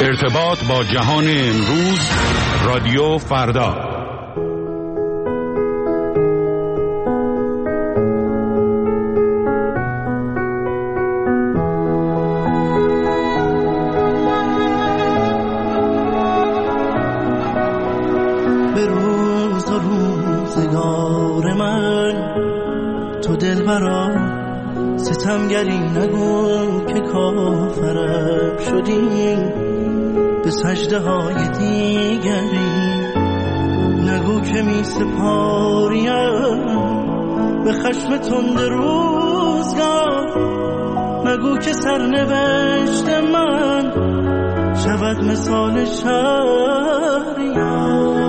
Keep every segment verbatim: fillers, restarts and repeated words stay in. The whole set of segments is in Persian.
ارتباط با جهان امروز، رادیو فردا. به روز و روزگار من تو دلبرا ستمگری نگو که کافرم شدی، به سجده های دیگری نگو که می سپاریم به خشم تند روزگار، نگو که سرنوشت من شود مثال شهریار.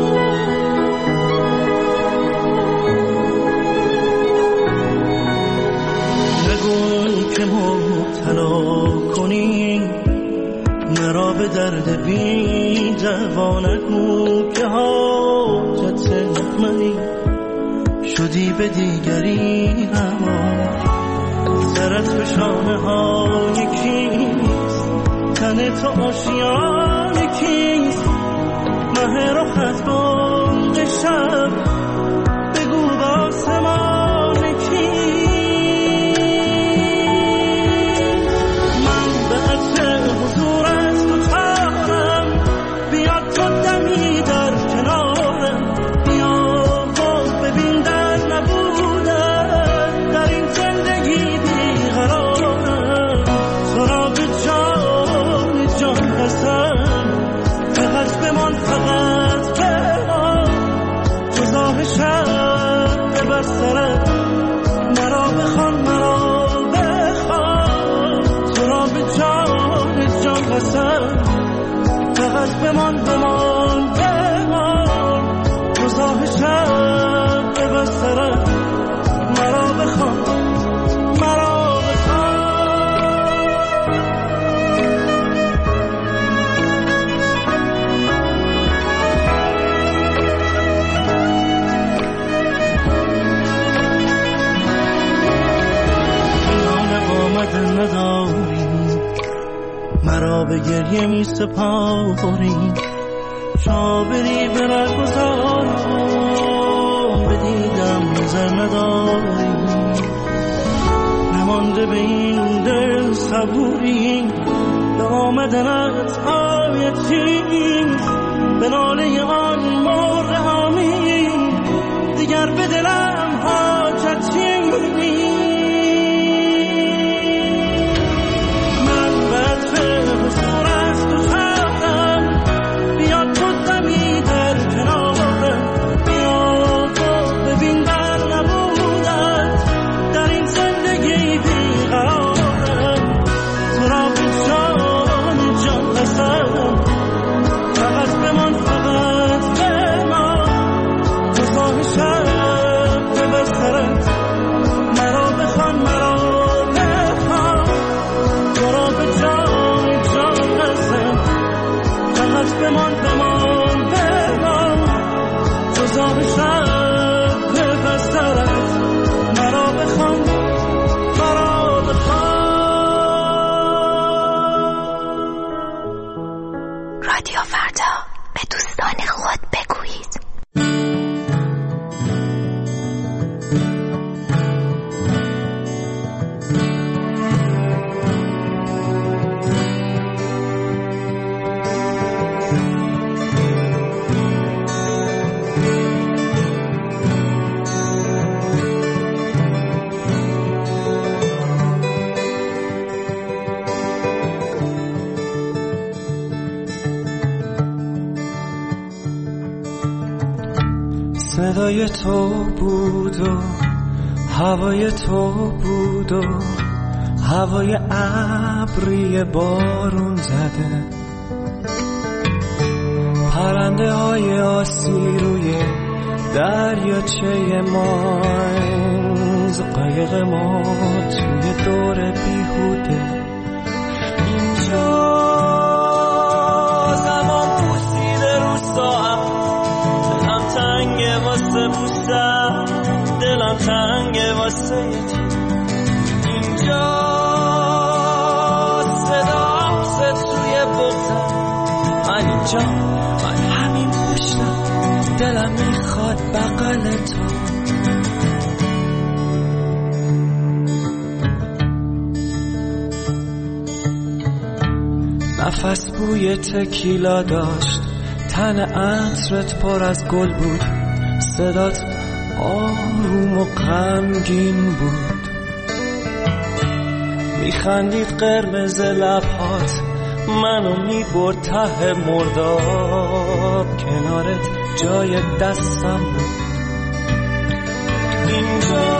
که مبتلا کنی مرا به درد بی جوانگو، که حاجت منی شدی به دیگری روا. سرت به شانه های کیست، تن تو آشیان کیست، مه رخت بند شب بگو با آسمان کیست. مرا بخوان مرا بخوان، تو را به جان جان قسم، فقط بمان بمان بمان، روزاه شب به بسترم مرا بخوان مرا بخوان. نداری مرا به گریه می سپاری، شابری به رگذارم بدیدم نظر نداری. نمانده به این دل صبوری، به آمدنت آیتی به ناله آن مرغ هامی، دیگر به دلم حاجتی. رادیو فردا، به دوستان خود بگویید. صدای تو بود و هوای تو بود و هوای ابری بارون زده، پرنده های آسی روی دریاچه ماینز، قایق ما توی دور بیهوده. اینجا زمان پوسیده رو ساعت، دلم تنگه واسه بوسم، دلم تنگه واسه اینجا صدا توی بغزم، اینجا من همین پشتم دلم میخواد بغل تو. نفس بوی تکیلا داشت، تن عطرت پر از گل بود، صدات آروم و غمگین بود، میخندید قرمز لبهات منو میبرد ته مرداب، کنارت جای دستم بود. اینجا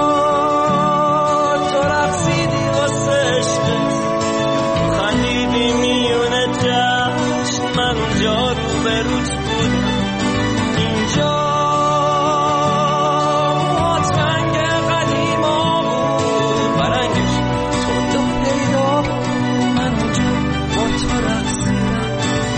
تو رقصیدی واسه عشقت، خندیدی میونه جشن، من اونجا رو به روت بودم. اینجا ماترنگ قدیما بود، برنگش تو تو پیدا بود، من اونجا با تو رقصیدم.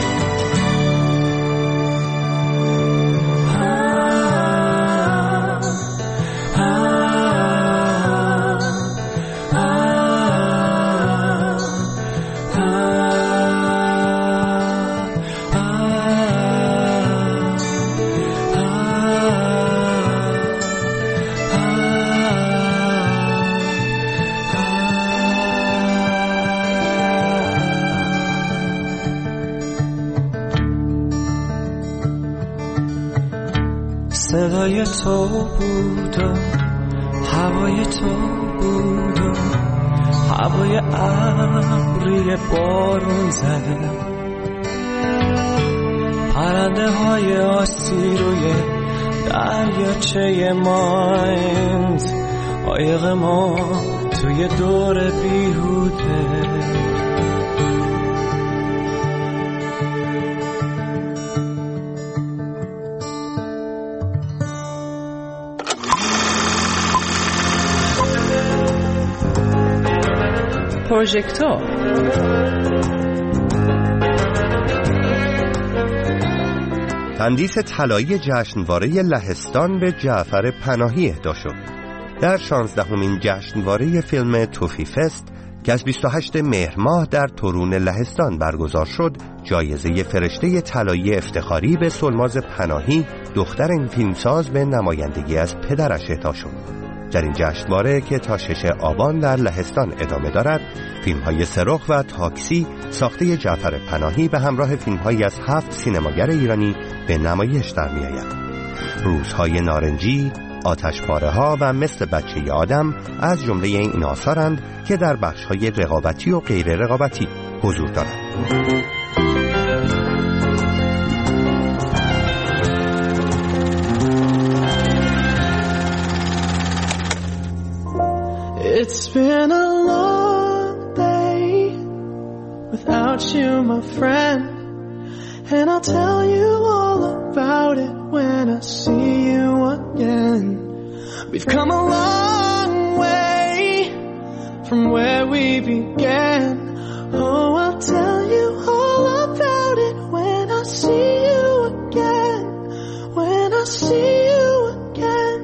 صدای تو بود و هوای تو بود و هوای ابری بارون زده، پرنده های آسی روی دریاچه مایند، قایق ما توی دور بیهوده. پروژکتور تندیس طلایی جشنواره لهستان به جعفر پناهی اهدا شد. در شانزدهمین جشنواره فیلم توفی فست که از بیست و هشتم مهر ماه در تورون لهستان برگزار شد، جایزه فرشته طلایی افتخاری به سلماز پناهی، دختر این فیلمساز، به نمایندگی از پدرش اهدا شد. در این جشنواره که تا شش آبان در لهستان ادامه دارد، فیلم‌های سرخ و تاکسی ساخته جعفر پناهی به همراه فیلم‌هایی از هفت سینماگر ایرانی به نمایش در می‌آید. روزهای نارنجی، آتشپاره‌ها و مثل بچه آدم از جمله این آثارند که در بخش‌های رقابتی و غیر رقابتی حضور دارند. It's been a long day without you, my friend, and I'll tell you all about it when I see you again. We've come a long way from where we began. Oh, I'll tell you all about it when I see you again, when I see you again.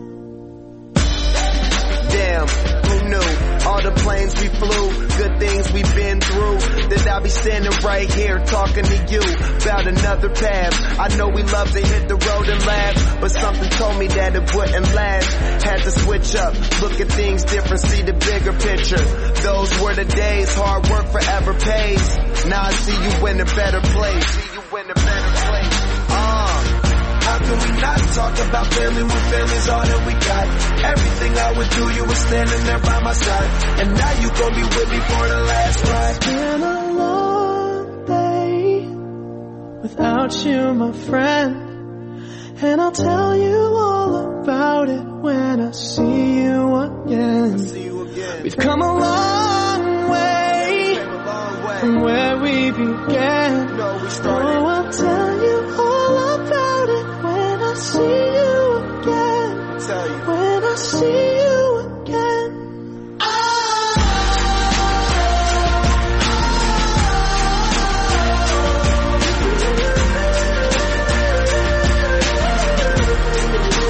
Damn, who knew? All the planes we flew, good things we've been through, that I'll be standing right here talking to you about another path. I know we love to hit the road and laugh, but something told me that it wouldn't last. Had to switch up, look at things different, see the bigger picture. Those were the days, hard work forever pays. Now I see you in a better place. See you in a better place. Uh, how can we not talk about family when family's all that we got? Everything I would do, you were standing there by my side, and now you gon' be with me for the last ride. It's been a long day without you, my friend, and I'll tell you all about it when I see you again. See you again. We've come a long way, Came a long way from where we began. No, we started. Oh, I'll tell you all about it when I see you again, Tell you. when I see you again.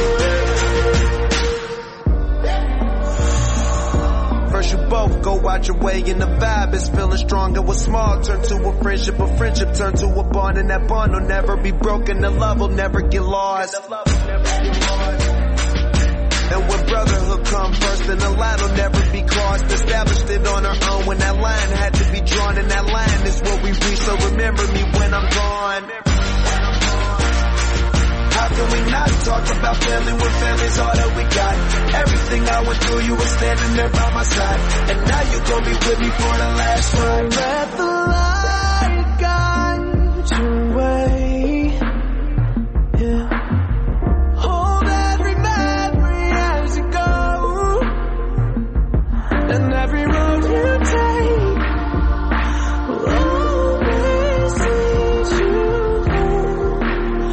First you both go watch a way and the vibe is feeling strong. And what's small turn to a friendship, a friendship turn to a bond, and that bond will never be broken. The love will never get lost. And when brotherhood come first, then the line will never be crossed. Established it on our own when that line had to be drawn, and that line is what we reach. So remember me when I'm gone. How can we not talk about family when family's all that we got? Everything I went through, you were standing there by my side, and now you gon' be with me for the last ride. Let the light guide your way. Yeah. Hold every memory as you go, and every road you take will always lead you home.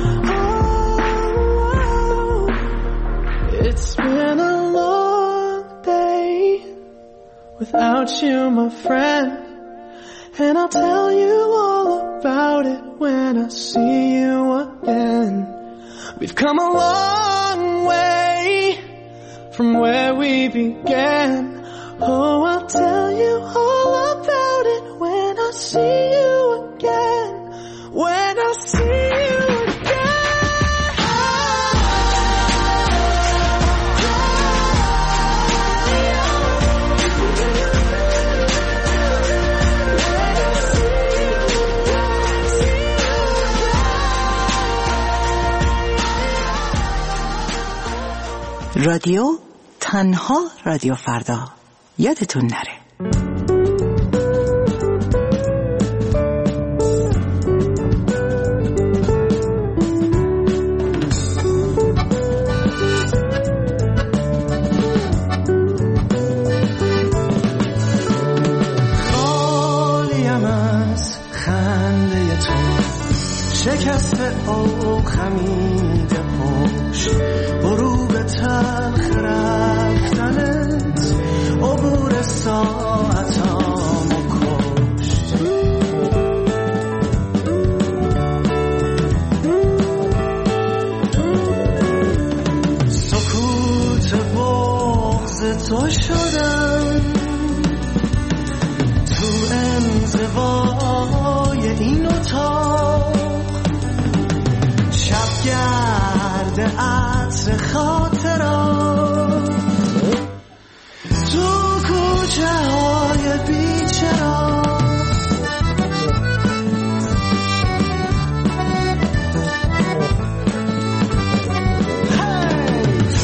Oh, it's been a long day without you, my friend, and I'll tell you all about it when I see you again. We've come a long way from where we began. Oh, I'll tell you all about it when I see you again. When I see you رادیو تنها رادیو فردا، یادتون نره. خالیم از خنده تو، شکست او خمید پشت، غروب تلخ رفتنت، عبور ساعتامو کشت. سکوت بغض تو شدم، تو انزوای این اتاق، شبگرد عطر خاطرات، تو کوچه های بیچرا، تو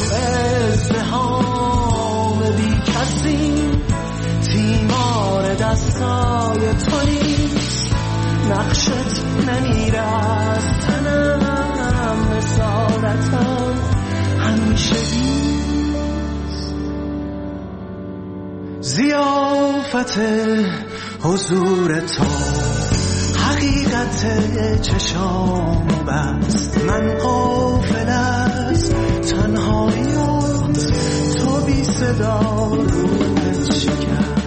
ازدحام بی کسی، تیمار دستای تو نیست، نقشت نمیره از تنم، رسالتم همیشه بیست. ضیافت حضور تو حقیقت چشامو بست، من غافل از تنهاییات، تو بی صدا روحت شکست.